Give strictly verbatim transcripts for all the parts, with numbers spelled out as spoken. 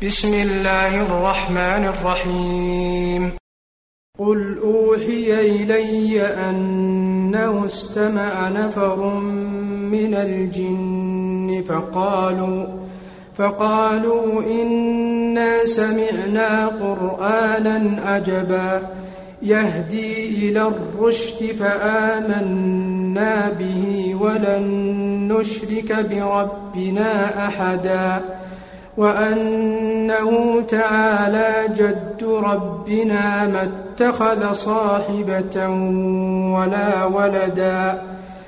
بسم الله الرحمن الرحيم قل أوحي إلي أنه استمع نفر من الجن فقالوا فقالوا إنا سمعنا قرآنا عجبا يهدي إلى الرشد فآمنا به ولن نشرك بربنا أحدا وأنه تعالى جد ربنا ما اتخذ صاحبة ولا ولدا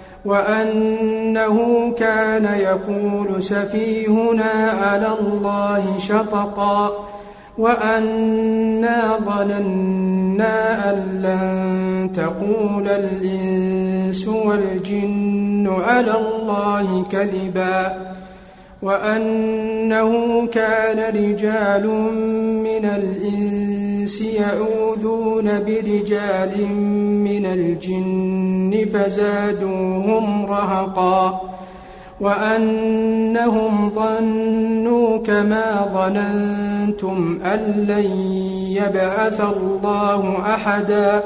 وأنه كان يقول سفيهنا على الله شططا وأنا ظننا أن لن تقول الإنس والجن على الله كذبا وأنه كان رجال من الإنس يعوذون برجال من الجن فزادوهم رهقا وأنهم ظنوا كما ظننتم أن لن يبعث الله أحدا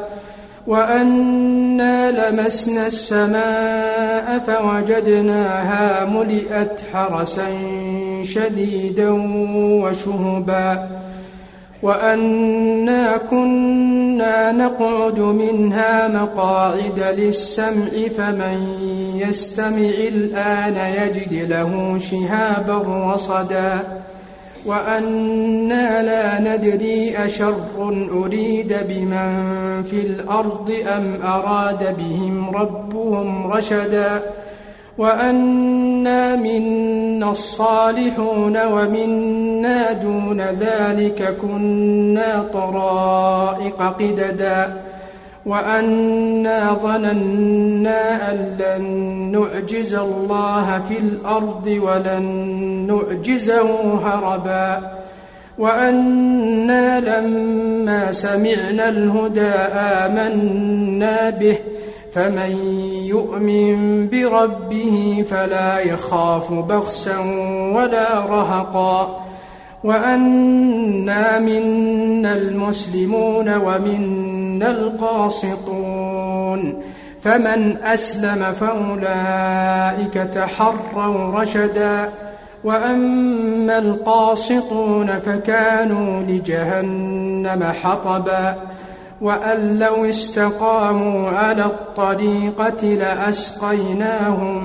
وأنا لمسنا السماء فوجدناها ملئت حرسا شديدا وشهبا وأنا كنا نقعد منها مقاعد للسمع فمن يستمع الآن يجد له شهابا رصدا وأنا لا ندري أشر أريد بمن في الأرض أم أراد بهم ربهم رشدا وأنا منا الصالحون ومنا دون ذلك كنا طرائق قددا وأنا ظننا أن لن نعجز الله في الأرض ولن نعجزه هربا وأنا لما سمعنا الهدى آمنا به فمن يؤمن بربه فلا يخاف بخسا ولا رهقا وأنا منا المسلمون ومنا القاسطون فمن أسلم فأولئك تحروا رشدا وأما القاسطون فكانوا لجهنم حطبا وأن لو استقاموا على الطريقة لأسقيناهم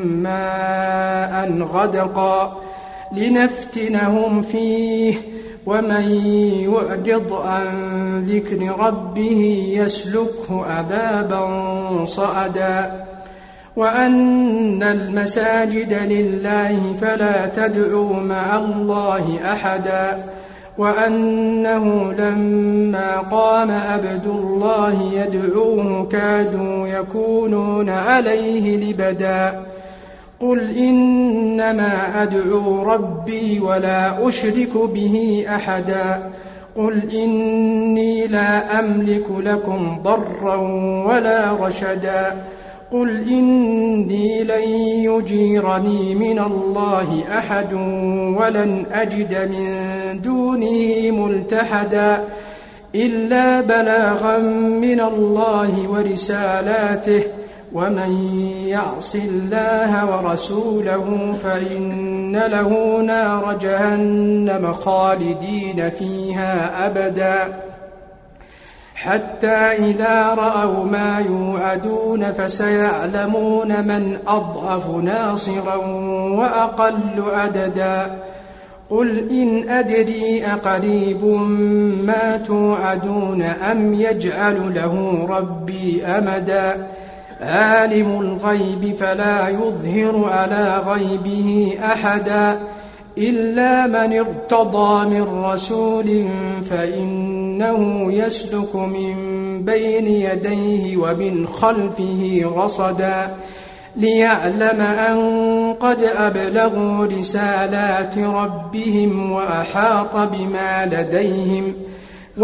ماء غدقا لنفتنهم فيه ومن يعرض عن ذكر ربه يسلكه عذابا صعدا وأن المساجد لله فلا تدعوا مع الله أحدا وأنه لما قام عبد الله يدعوه كادوا يكونون عليه لبدا قل إنما أدعو ربي ولا أشرك به أحدا قل إني لا أملك لكم ضرا ولا رشدا قل إني لن يجيرني من الله أحد ولن أجد من دونه ملتحدا إلا بلاغا من الله ورسالاته ومن يعص الله ورسوله فإن له نار جهنم خالدين فيها أبدا حتى إذا رأوا ما يوعدون فسيعلمون من أضعف ناصرا وأقل عددا قل إن أدري أقريب ما توعدون أم يجعل له ربي أمدا عالم الغيب فلا يظهر على غيبه أحدا إلا من ارتضى من رسول فإنه يسلك من بين يديه ومن خلفه رصدا ليعلم أن قد أبلغوا رسالات ربهم وأحاط بما لديهم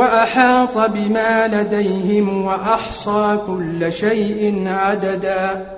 وأحاط بما لديهم وأحصى كل شيء عددا